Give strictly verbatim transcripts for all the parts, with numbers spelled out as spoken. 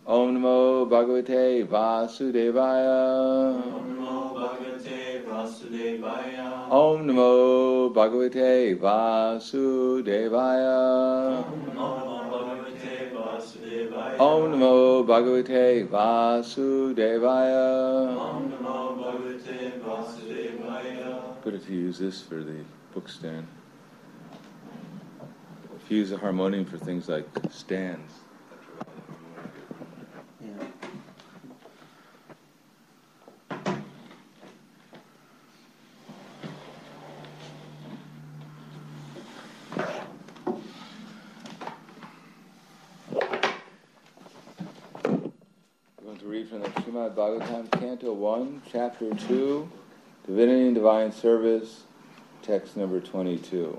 Om Namo Bhagavate Vasudevaya. Om Namo Bhagavate Vasudevaya. Om Namo Bhagavate Vasudevaya. Om Namo Bhagavate Vasudevaya. Om Namo Bhagavate Vasudevaya. Om Namo Bhagavate Vasudevaya. Good if you use this for the book stand. If you use a harmonium for things like stands. Yeah. We're going to read from the Srimad Bhagavatam, Canto one, Chapter two, Divinity and Divine Service, text number twenty-two.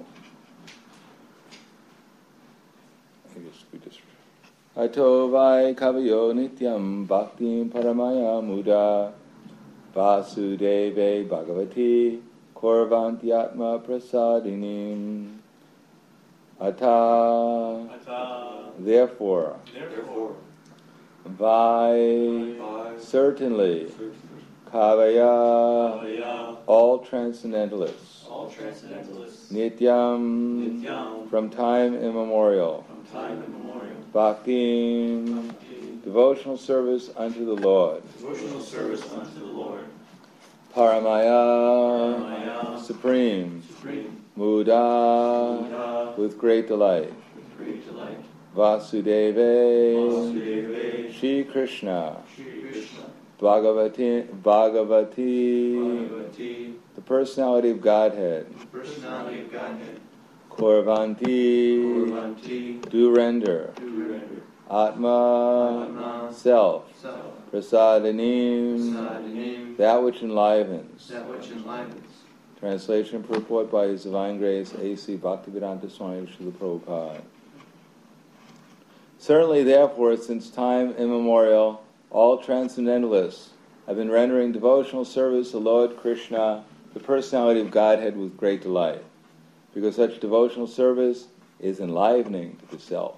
I guess we just... Ato vai kavayo nityam bhaktim paramaya muda vasudeve bhagavati korvantyatma prasadinim. Ata, Ata. therefore, Therefore, vai, Vai. certainly, kavaya, Kavaya. all transcendentalists, All transcendentalists. nityam, Nityam. from time immemorial, From time immemorial. bhaktim, Bhakti. devotional service unto the Lord, Devotional service unto the Lord. paramaya, Paramaya. supreme, Supreme. muda, Buddha. with great delight, With great delight. vasudeve, Vasudeva. Shri Krishna, Shri Krishna. Bhagavati, Bhagavati, Bhagavati. the personality of Godhead, Personality of Godhead. Korvanti, Kurvanti. do render, Do render. Atma, Atma. self, Self. Prasadanim, Prasadanim. that which enlivens. That which enlivens. Translation and purport by His Divine Grace, A C Bhaktivedanta Swami Srila Prabhupada. Certainly, therefore, since time immemorial, all transcendentalists have been rendering devotional service to Lord Krishna, the personality of Godhead, with great delight, because such devotional service is enlivening to the self.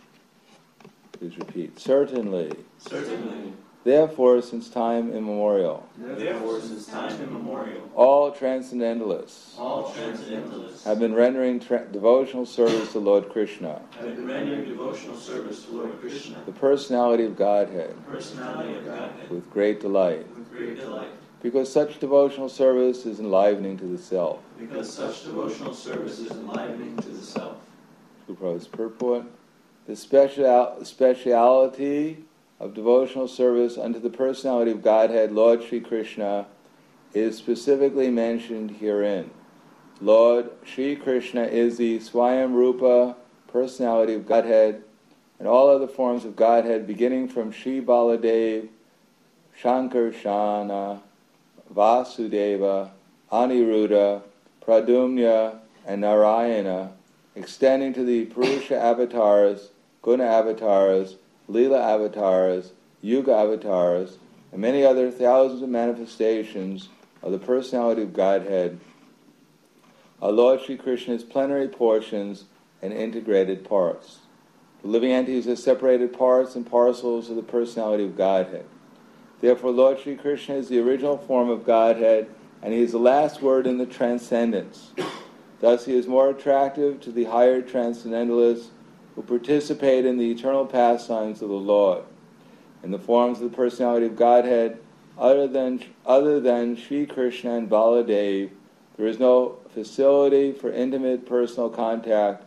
Please repeat. Certainly, Certainly. therefore, since time immemorial, Therefore, since time immemorial, all transcendentalists all transcendentalists have been rendering tra- devotional service to Lord Krishna, have been rendering devotional service to Lord Krishna, the personality of Godhead, the personality of Godhead, with great delight, with great delight, because such devotional service is enlivening to the self. because such devotional service is enlivening to the self. Prabhupada's purport. The special speciality of devotional service unto the personality of Godhead, Lord Sri Krishna, is specifically mentioned herein. Lord Sri Krishna is the Swayam Rupa personality of Godhead, and all other forms of Godhead, beginning from Sri Baladev, Shankarshana, Vasudeva, Aniruddha, Pradumna, and Narayana, extending to the Purusha avatars, Guna avatars, Leela avatars, Yuga avatars, and many other thousands of manifestations of the personality of Godhead, are Lord Sri Krishna's plenary portions and integrated parts. The living entities are separated parts and parcels of the personality of Godhead. Therefore, Lord Sri Krishna is the original form of Godhead, and He is the last word in the transcendence. Thus, He is more attractive to the higher transcendentalists who participate in the eternal pastimes of the Lord. In the forms of the personality of Godhead, other than, other than Sri Krishna and Baladev, there is no facility for intimate personal contact,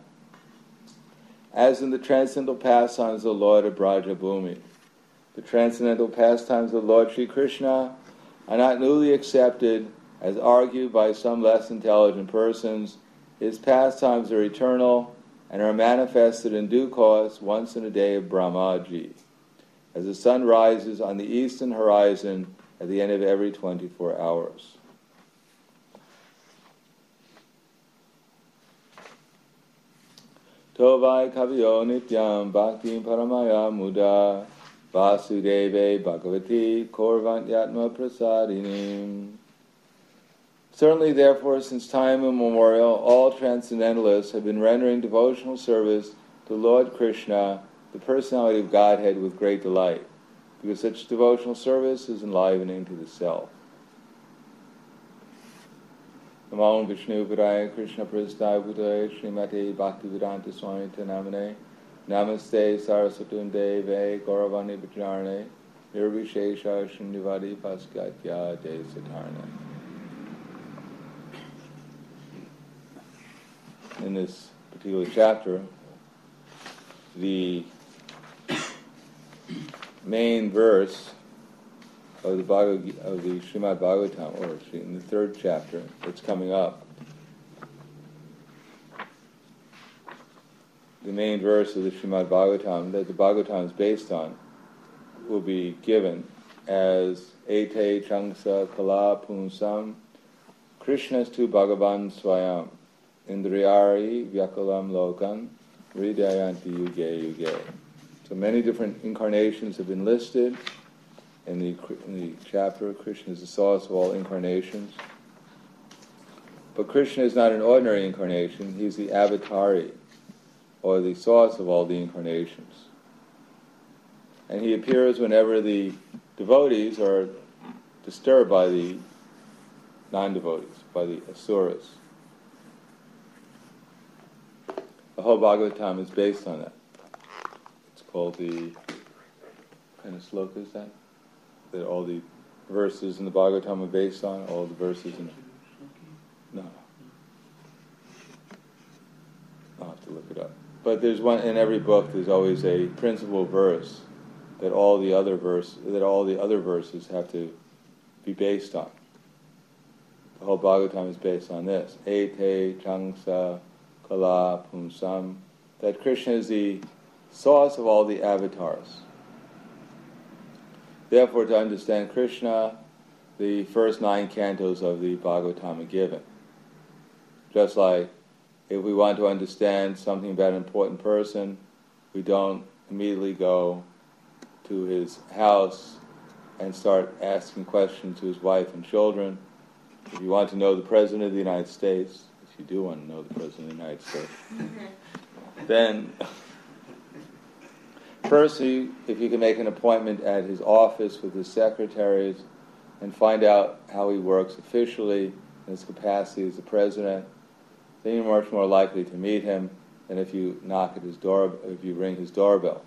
as in the transcendental pastimes of the Lord of Braja Bhumi. The transcendental pastimes of Lord Sri Krishna are not newly accepted, as argued by some less intelligent persons. His pastimes are eternal and are manifested in due course once in a day of Brahmaji, as the sun rises on the eastern horizon at the end of every twenty-four hours. Tovai kaviyo nityam bhakti paramaya muda vasudeve bhagavati korvantyatma prasadinim. Certainly, therefore, since time immemorial, all transcendentalists have been rendering devotional service to Lord Krishna, the personality of Godhead with great delight, because such devotional service is enlivening to the self. Namo Vishnu Padaya Krishna Prasthaya Bhutaya Srimate Bhaktivedanta Swami Namane Namaste Saraswati Deve Gauravani Bhajarane Nirvishesha Shrindivadi Paskatya De Satarne. In this particular chapter, the main verse of the Bhagavad, of the Srimad Bhagavatam, or in the third chapter that's coming up, the main verse of the Srimad Bhagavatam that the Bhagavatam is based on will be given as Ete Changsa Kala Punsam Krishnastu Bhagavan Swayam Indriyari Vyakalam Lokan Hridayanti Yuge Yuge. So many different incarnations have been listed in the, in the chapter. Krishna is the source of all incarnations. But Krishna is not an ordinary incarnation. He's the avatari, or the source of all the incarnations. And he appears whenever the devotees are disturbed by the non-devotees, by the asuras. The whole Bhagavatam is based on that. It's called the, what kind of sloka is that? That all the verses in the Bhagavatam are based on, all the verses in... No. I'll have to look it up. But there's one, in every book there's always a principal verse that all the other verse, that all the other verses have to be based on. The whole Bhagavatam is based on this. Ete Changsa Kala Pumsam, that Krishna is the source of all the avatars. Therefore, to understand Krishna, the first nine cantos of the Bhagavatam are given. Just like if we want to understand something about an important person, we don't immediately go to his house and start asking questions to his wife and children. If you want to know the President of the United States, if you do want to know the President of the United States, then first, you, if you can make an appointment at his office with his secretaries and find out how he works officially in his capacity as the president, then you're much more likely to meet him than if you knock at his door, if you ring his doorbell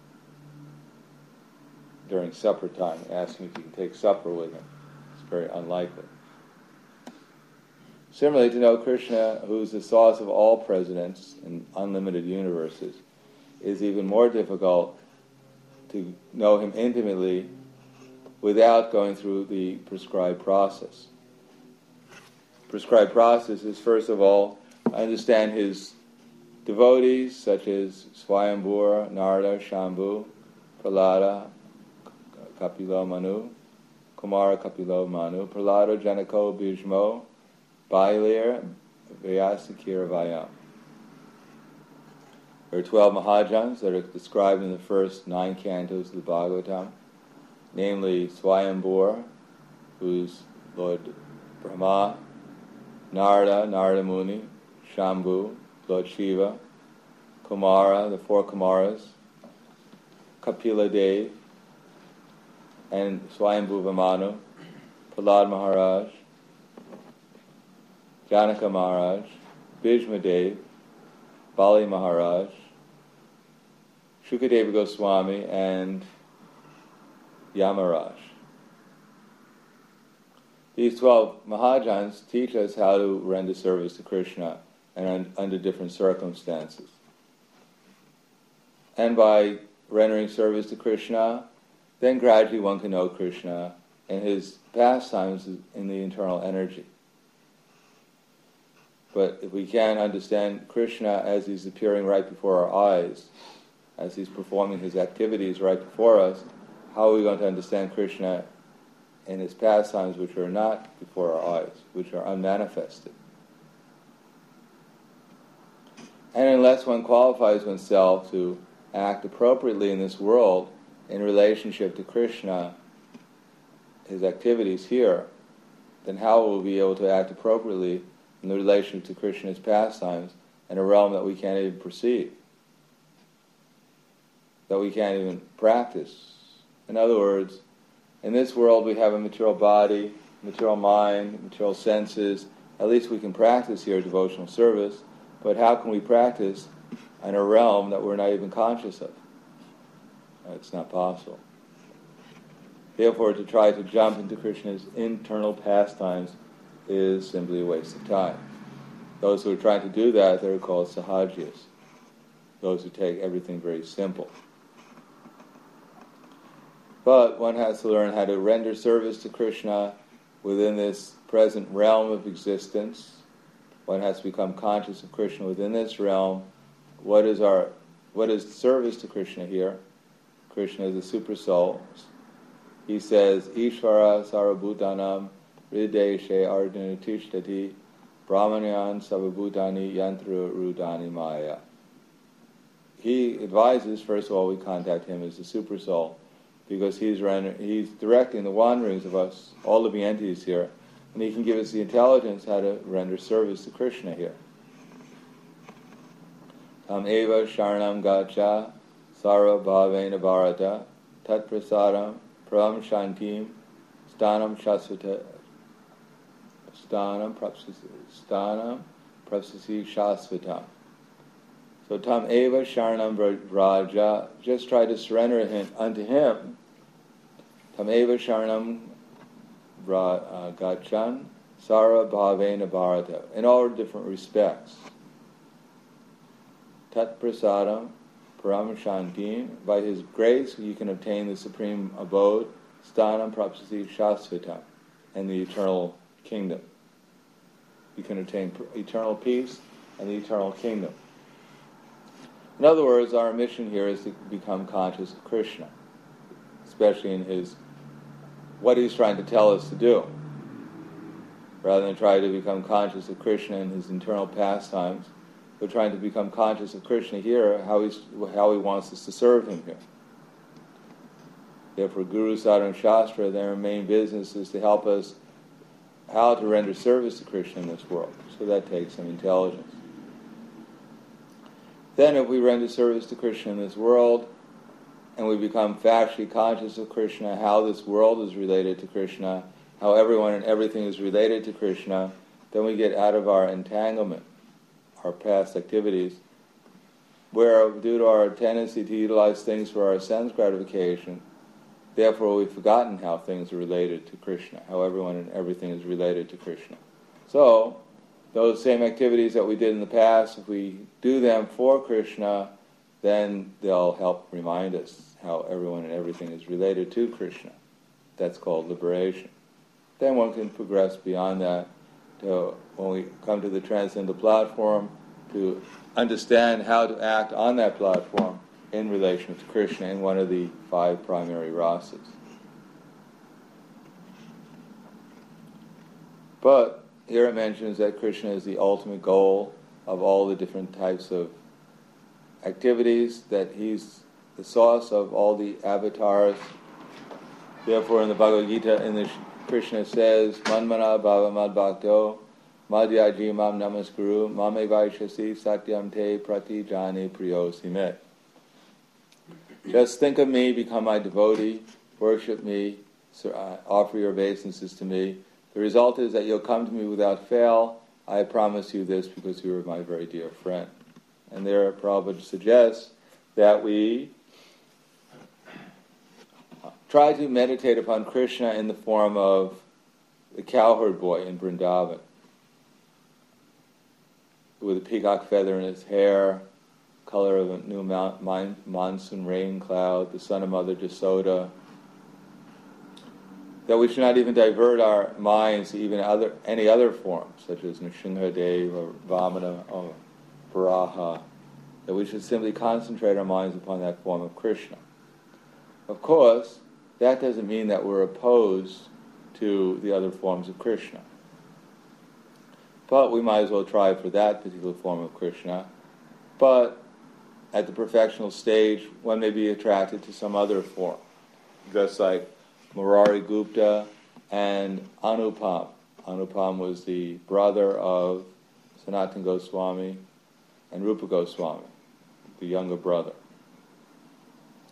during supper time, asking if you can take supper with him. It's very unlikely. Similarly, to know Krishna, who's the source of all presidents in unlimited universes, is even more difficult to know him intimately without going through the prescribed process. Prescribed process is, first of all, understand his devotees, such as Swayambhura, Narada, Shambhu, Prahlada, Kapilo Manu, Kumara Kapilo Manu, Prahlada, Janako, Bhishmo, Bailir, Vyasakira Vayam. There are twelve Mahajans that are described in the first nine cantos of the Bhagavatam, namely Swayambhura, who's Lord Brahma, Narada, Narada Muni, Shambhu, Lord Shiva, Kumara, the four Kumaras, Kapila Dev, and Swayambhuva Manu, Prahlad Maharaj, Janaka Maharaj, Bhishma Dev, Bali Maharaj, Shukadeva Goswami, and Yamaraj. These twelve Mahajans teach us how to render service to Krishna and un- under different circumstances. And by rendering service to Krishna, then gradually one can know Krishna and his pastimes in the internal energy. But if we can't understand Krishna as he's appearing right before our eyes, as he's performing his activities right before us, how are we going to understand Krishna in his pastimes which are not before our eyes, which are unmanifested? And unless one qualifies oneself to act appropriately in this world in relationship to Krishna, his activities here, then how will we be able to act appropriately in the relation to Krishna's pastimes in a realm that we can't even perceive? that we can't even practice. In other words, in this world we have a material body, material mind, material senses. At least we can practice here devotional service, but how can we practice in a realm that we're not even conscious of? It's not possible. Therefore, to try to jump into Krishna's internal pastimes is simply a waste of time. Those who are trying to do that, they're called sahajiyas. Those who take everything very simple. But one has to learn how to render service to Krishna within this present realm of existence. One has to become conscious of Krishna within this realm. What is our, what is service to Krishna here? Krishna is the super soul. He says, Ishvara sarabhutanam hrideshe ardhana tishtati brahmanyan sababhutani yantra rudani maya. He advises, first of all, we contact him as the super soul, because he's render, he's directing the wanderings of us, all living entities here, and he can give us the intelligence how to render service to Krishna here. Tam eva sharanam gacha sara bhavena bharata tat prasadam pram shantim stanam shasvata stanam prapsasi stanam prapsasi shasvatam. So tam eva sharanam vraja, just try to surrender him, unto him. Tam eva sharanam vra, gachan sara bhavena bharata, in all different respects. Tat prasadam param shantim, by his grace you can obtain the supreme abode, stanam prapsasi shasvatam, and the eternal kingdom. You can obtain eternal peace and the eternal kingdom. In other words, our mission here is to become conscious of Krishna, especially in his, what he's trying to tell us to do. Rather than try to become conscious of Krishna and his internal pastimes, we're trying to become conscious of Krishna here, how he's, how he wants us to serve him here. Therefore, Guru, Sadhana, and Shastra, their main business is to help us how to render service to Krishna in this world. So that takes some intelligence. Then if we render service to Krishna in this world, and we become factually conscious of Krishna, how this world is related to Krishna, how everyone and everything is related to Krishna, then we get out of our entanglement, our past activities, where due to our tendency to utilize things for our sense gratification, therefore we've forgotten how things are related to Krishna, how everyone and everything is related to Krishna. So, those same activities that we did in the past, if we do them for Krishna, then they'll help remind us how everyone and everything is related to Krishna. That's called liberation. Then one can progress beyond that to, when we come to the transcendental platform, to understand how to act on that platform in relation to Krishna in one of the five primary rasas. But here it mentions that Krishna is the ultimate goal of all the different types of activities, that he's the source of all the avatars. Therefore in the Bhagavad Gita, in the Krishna says, Manmana bhava mad bhakto madhyaji mam namaskuru mame vaishasi satyam te prati jani priyosi me. Just think of me, become my devotee, worship me, offer your obeisances to me. The result is that you'll come to me without fail. I promise you this because you are my very dear friend. And there Prabhupada suggests that we try to meditate upon Krishna in the form of the cowherd boy in Vrindavan, with a peacock feather in his hair, color of a new mon- monsoon rain cloud, the son of Mother Jasoda. That we should not even divert our minds to even other any other forms, such as Nrsimhadev or Vamana or Varaha. That we should simply concentrate our minds upon that form of Krishna. Of course, that doesn't mean that we're opposed to the other forms of Krishna. But we might as well try for that particular form of Krishna. But at the perfectional stage, one may be attracted to some other form, just like Murari Gupta and Anupam. Anupam was the brother of Sanatana Goswami and Rupa Goswami, the younger brother.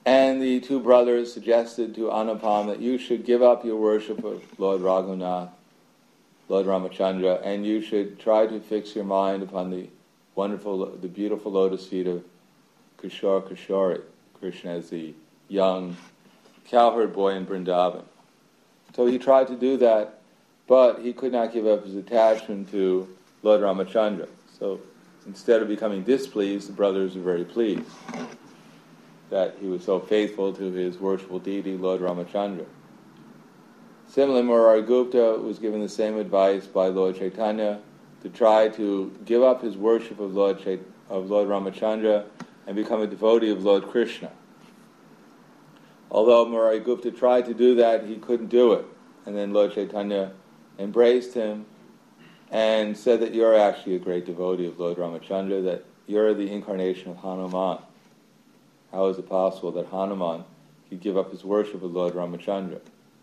And the two brothers suggested to Anupam that you should give up your worship of Lord Raghunath, Lord Ramachandra, and you should try to fix your mind upon the wonderful, the beautiful lotus feet of Kishore Kishori, Krishna as the young cowherd boy in Vrindavan. So he tried to do that, but he could not give up his attachment to Lord Ramachandra. So instead of becoming displeased, the brothers were very pleased that he was so faithful to his worshipful deity, Lord Ramachandra. Similarly, Murari Gupta was given the same advice by Lord Chaitanya to try to give up his worship of Lord Chait- of Lord Ramachandra and become a devotee of Lord Krishna. Although Murari Gupta tried to do that, he couldn't do it. And then Lord Chaitanya embraced him and said that you're actually a great devotee of Lord Ramachandra, that you're the incarnation of Hanuman. How is it possible that Hanuman could give up his worship of Lord Ramachandra?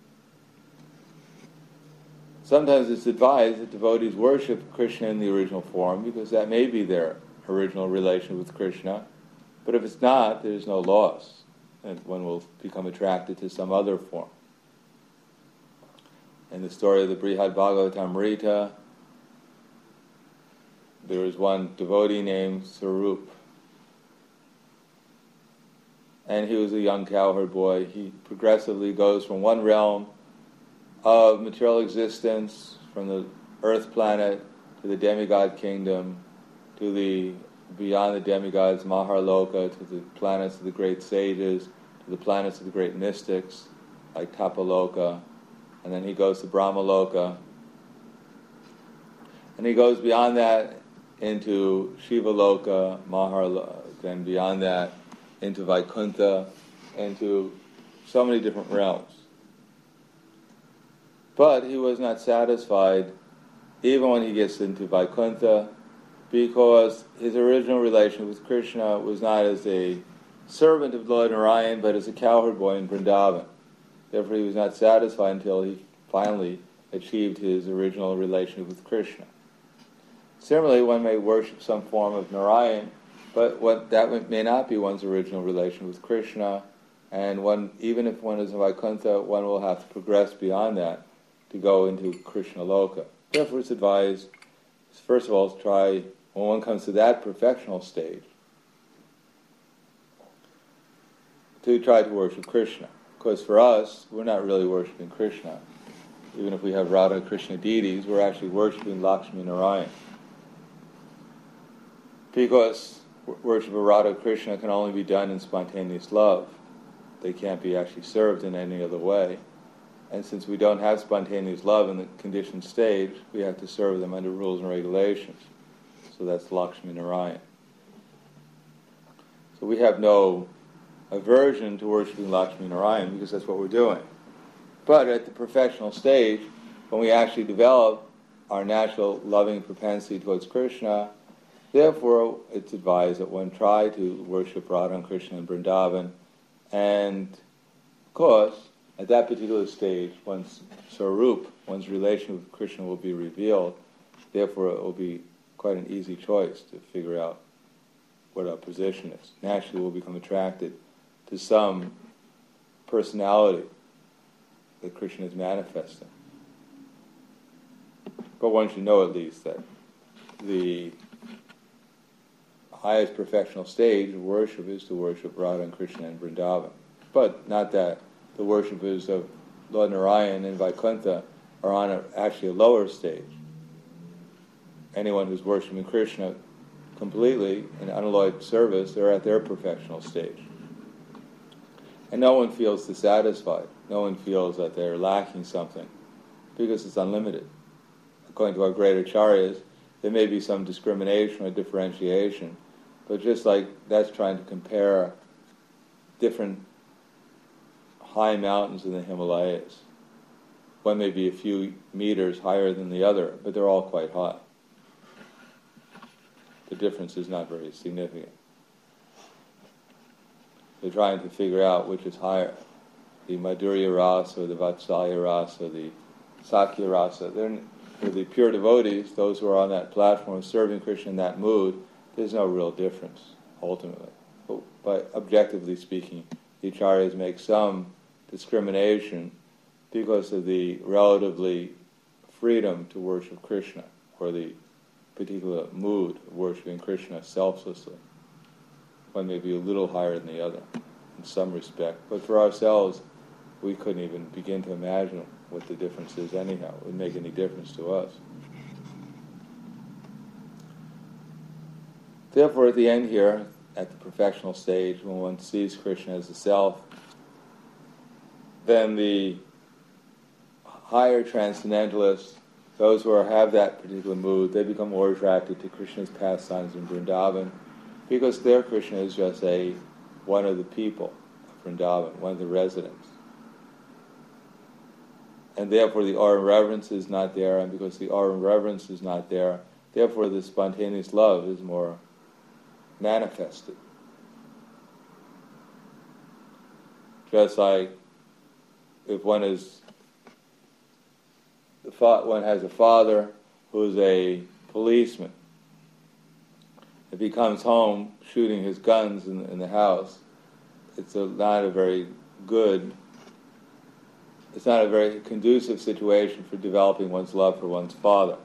Sometimes it's advised that devotees worship Krishna in the original form because that may be their original relation with Krishna. But if it's not, there's no loss, and one will become attracted to some other form. In the story of the Brihad Bhagavatamrita, there was one devotee named Sarup. And he was a young cowherd boy. He progressively goes from one realm of material existence, from the earth planet to the demigod kingdom, to the beyond the demigods, Maharloka, to the planets of the great sages, to the planets of the great mystics, like Tapaloka, and then he goes to Brahmaloka. And he goes beyond that into Shivaloka, Maharloka, and beyond that into Vaikuntha, into so many different realms. But he was not satisfied even when he gets into Vaikuntha, because his original relation with Krishna was not as a servant of Lord Narayan, but as a cowherd boy in Vrindavan. Therefore he was not satisfied until he finally achieved his original relation with Krishna. Similarly, one may worship some form of Narayan, but what, that may not be one's original relation with Krishna, and one, even if one is in Vaikuntha, one will have to progress beyond that to go into Krishna Loka. Therefore it's advised, first of all, to try, when one comes to that perfectional stage, to try to worship Krishna. Because for us, we're not really worshiping Krishna. Even if we have Radha Krishna deities, we're actually worshiping Lakshmi Narayan. Because worship of Radha Krishna can only be done in spontaneous love. They can't be actually served in any other way. And since we don't have spontaneous love in the conditioned stage, we have to serve them under rules and regulations. So that's Lakshmi Narayan. So we have no aversion to worshiping Lakshmi Narayan because that's what we're doing. But at the professional stage, when we actually develop our natural loving propensity towards Krishna, therefore it's advised that one try to worship Radha and Krishna in Vrindavan, and of course, at that particular stage, one's Sarup, one's relation with Krishna will be revealed. Therefore, it will be quite an easy choice to figure out what our position is. Naturally, we'll become attracted to some personality that Krishna is manifesting. But one should know at least that the highest perfectional stage of worship is to worship Radha and Krishna in Vrindavan. But not that the worshippers of Lord Narayan in Vaikuntha are on a, actually a lower stage. Anyone who's worshiping Krishna completely in unalloyed service, they're at their perfectional stage. And no one feels dissatisfied. No one feels that they're lacking something, because it's unlimited. According to our great acharyas, there may be some discrimination or differentiation, but just like that's trying to compare different high mountains in the Himalayas. One may be a few meters higher than the other, but they're all quite high. The difference is not very significant. They're trying to figure out which is higher, the Madhurya Rasa or the Vatsalya Rasa, the Sakya Rasa. They're, for the pure devotees, those who are on that platform serving Krishna in that mood, there's no real difference, ultimately. But, but objectively speaking, the Acharyas make some discrimination because of the relatively freedom to worship Krishna, or the particular mood of worshiping Krishna selflessly. One may be a little higher than the other in some respect, but for ourselves, we couldn't even begin to imagine what the difference is anyhow. It wouldn't make any difference to us. Therefore, at the end here, at the perfectional stage, when one sees Krishna as the self, then the higher transcendentalists, those who are, have that particular mood, they become more attracted to Krishna's pastimes in Vrindavan, because their Krishna is just a one of the people of Vrindavan, one of the residents. And therefore the aura of reverence is not there, and because the aura of reverence is not there, therefore the spontaneous love is more manifested. Just like if one is, the fa- one has a father who's a policeman. If he comes home shooting his guns in, in the house, it's a, not a very good, it's not a very conducive situation for developing one's love for one's father.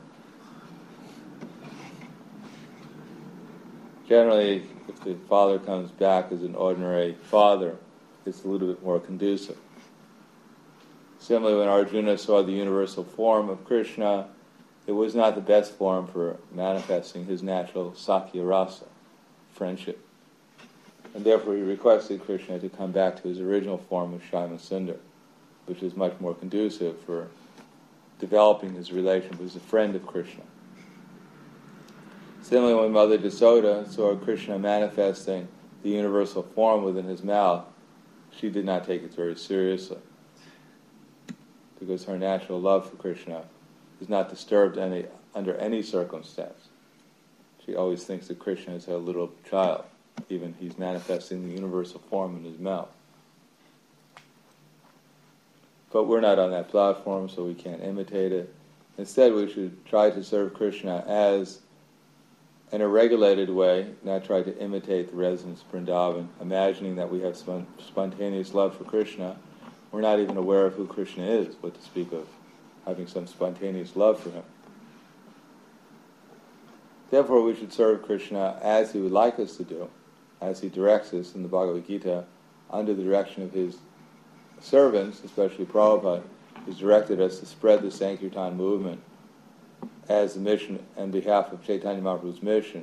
Generally, if the father comes back as an ordinary father, it's a little bit more conducive. Similarly, when Arjuna saw the universal form of Krishna, it was not the best form for manifesting his natural Sakya Rasa, friendship. And therefore he requested Krishna to come back to his original form of Shyama Sundar, which is much more conducive for developing his relationship as a friend of Krishna. Similarly, when Mother Yasoda saw Krishna manifesting the universal form within his mouth, she did not take it very seriously, because her natural love for Krishna is not disturbed any, under any circumstance. She always thinks that Krishna is her little child, even he's manifesting the universal form in his mouth. But we're not on that platform, so we can't imitate it. Instead, we should try to serve Krishna as, in a regulated way, not try to imitate the residents of Vrindavan, imagining that we have spon- spontaneous love for Krishna. We're not even aware of who Krishna is, what to speak of having some spontaneous love for him. Therefore, we should serve Krishna as he would like us to do, as he directs us in the Bhagavad Gita, under the direction of his servants, especially Prabhupada, who's directed us to spread the Sankirtan movement as the mission on behalf of Chaitanya Mahaprabhu's mission.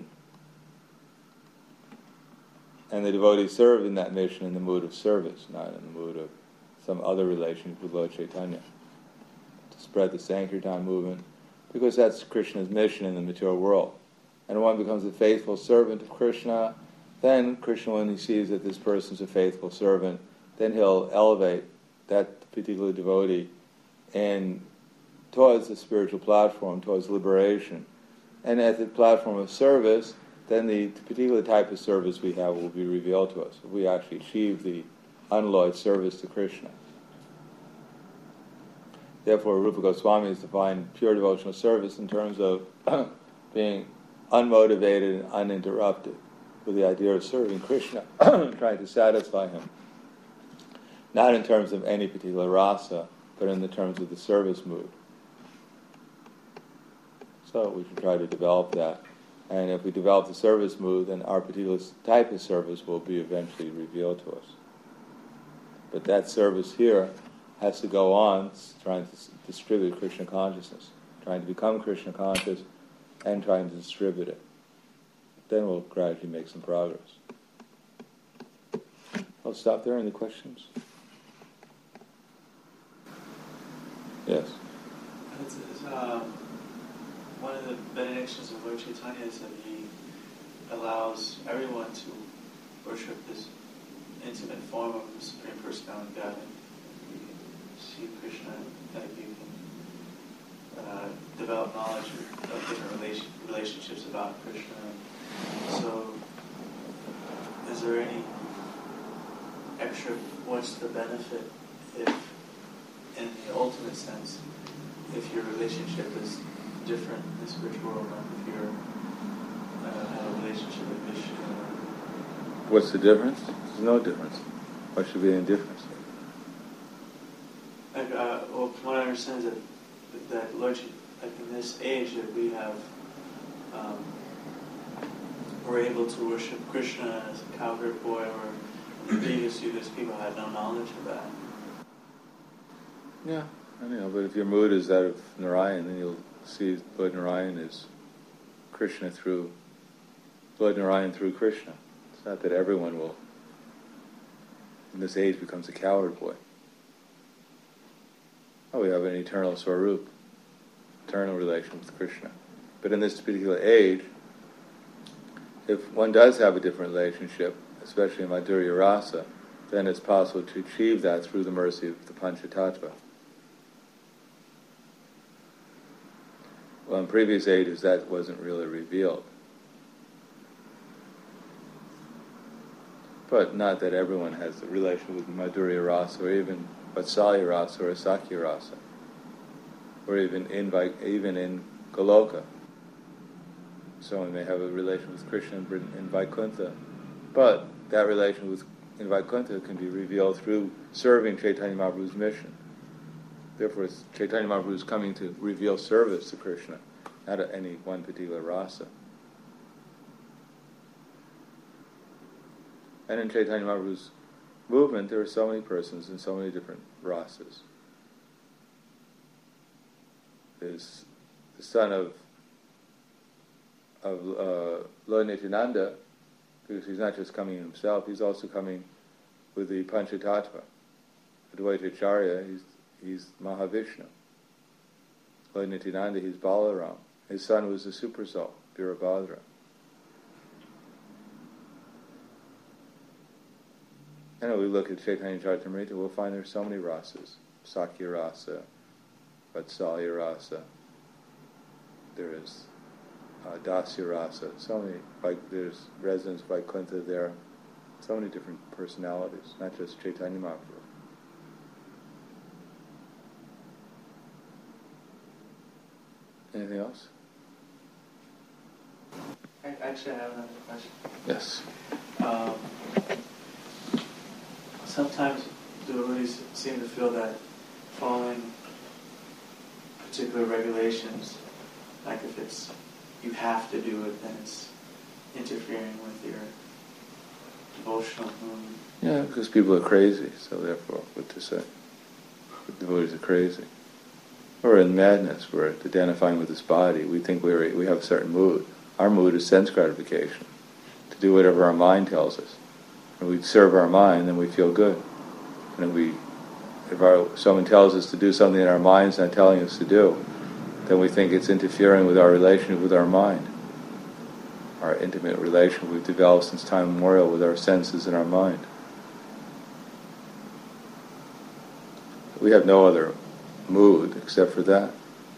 And the devotees serve in that mission in the mood of service, not in the mood of some other relation with Lord Chaitanya. To spread the Sankirtan movement, because that's Krishna's mission in the material world. And one becomes a faithful servant of Krishna, then Krishna, when he sees that this person is a faithful servant, then he'll elevate that particular devotee and towards the spiritual platform, towards liberation. And at the platform of service, then the particular type of service we have will be revealed to us. We actually achieve the unalloyed service to Krishna. Therefore, Rupa Goswami has defined pure devotional service in terms of being unmotivated and uninterrupted, with the idea of serving Krishna, trying to satisfy him. Not in terms of any particular rasa, but in the terms of the service mood. So we should try to develop that. And if we develop the service mood, then our particular type of service will be eventually revealed to us. But that service here has to go on trying to distribute Krishna consciousness, trying to become Krishna conscious and trying to distribute it. Then we'll gradually make some progress. I'll stop there. Any questions? Yes. It's, it's, um, one of the benedictions of Lord Chaitanya is that he allows everyone to worship this intimate form of the Supreme Personality of Godhead. You can see Krishna, like you can uh, develop knowledge of different relation, relationships about Krishna. So, is there any extra, what's the benefit if, in the ultimate sense, if your relationship is different in the spiritual world, like if you uh, have a relationship with Vishnu? What's the difference? There's no difference. Why should be any difference? Like, uh, well, from what I understand is that, that Lord, like in this age that we have, um, we're able to worship Krishna as a cowherd boy, or in the previous yugas people had no knowledge of that. Yeah, I know, but if your mood is that of Narayan, then you'll see Lord Narayan is Krishna through, Lord Narayan through Krishna. It's not that everyone will, in this age, becomes a cowherd boy. Oh, we have an eternal Swarup, eternal relation with Krishna. But in this particular age, if one does have a different relationship, especially in Madhurya Rasa, then it's possible to achieve that through the mercy of the Panchatattva. Well, in previous ages, that wasn't really revealed. But not that everyone has a relation with Madhurya Rasa, or even Vatsalya Rasa, or Sakya Rasa, or even in, even in Goloka. Someone may have a relation with Krishna in Vaikuntha, but that relation with in Vaikuntha can be revealed through serving Chaitanya Mahaprabhu's mission. Therefore, it's Chaitanya Mahaprabhu is coming to reveal service to Krishna, not at any one particular rasa. And in Chaitanya Mahaprabhu's movement, there are so many persons in so many different rasas. There's the son of of uh, Lord Nityananda, because he's not just coming himself, he's also coming with the Panchatattva. Advaita Acharya, he's, he's Mahavishnu. Lord Nityananda, he's Balaram. His son was the super soul, Virabhadra. And if we look at Chaitanya Charitamrita, we'll find there's so many rasas. Sakya Rasa, Vatsalya Rasa, there is uh, Dasya Rasa, so many, like there's residents of Vaikuntha there, so many different personalities, not just Chaitanya Mahaprabhu. Anything else? I, actually, I have another question. Yes. Um, sometimes devotees seem to feel that following particular regulations, like if it's you have to do it, then it's interfering with your devotional mood. Yeah, because people are crazy, so therefore, what to say? Devotees are crazy. Or in madness, we're identifying with this body. We think we're, we have a certain mood. Our mood is sense gratification, to do whatever our mind tells us. And we serve our mind, then we feel good. And if we, if our, someone tells us to do something that our mind's not telling us to do, then we think it's interfering with our relationship with our mind. Our intimate relation we've developed since time immemorial with our senses and our mind. We have no other mood except for that.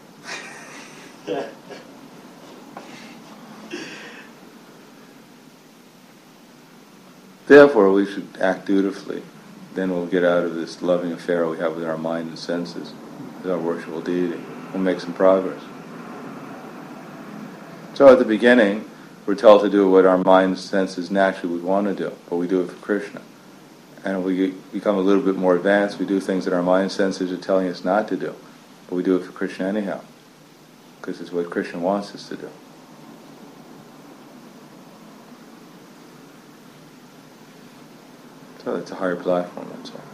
Therefore, we should act dutifully. Then we'll get out of this loving affair we have with our mind and senses, with our worshipful deity. We'll make some progress. So at the beginning, we're told to do what our mind and senses naturally would want to do, but we do it for Krishna. And if we become a little bit more advanced, we do things that our mind and senses are telling us not to do, but we do it for Krishna anyhow, because it's what Krishna wants us to do. So it's a higher platform, that's all.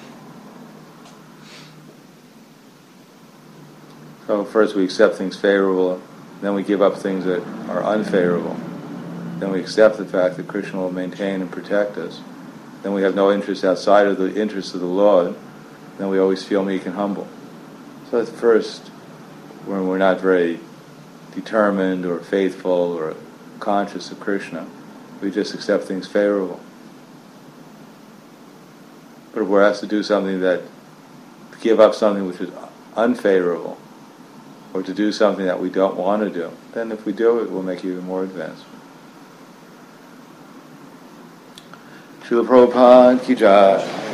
So first we accept things favorable, then we give up things that are unfavorable. Then we accept the fact that Krishna will maintain and protect us. Then we have no interest outside of the interests of the Lord. Then we always feel meek and humble. So at first, when we're not very determined or faithful or conscious of Krishna, we just accept things favorable. But if we're asked to do something that, to give up something which is unfavorable, or to do something that we don't want to do, then if we do it, we'll make even more advancement. Srila Prabhupada ki jai.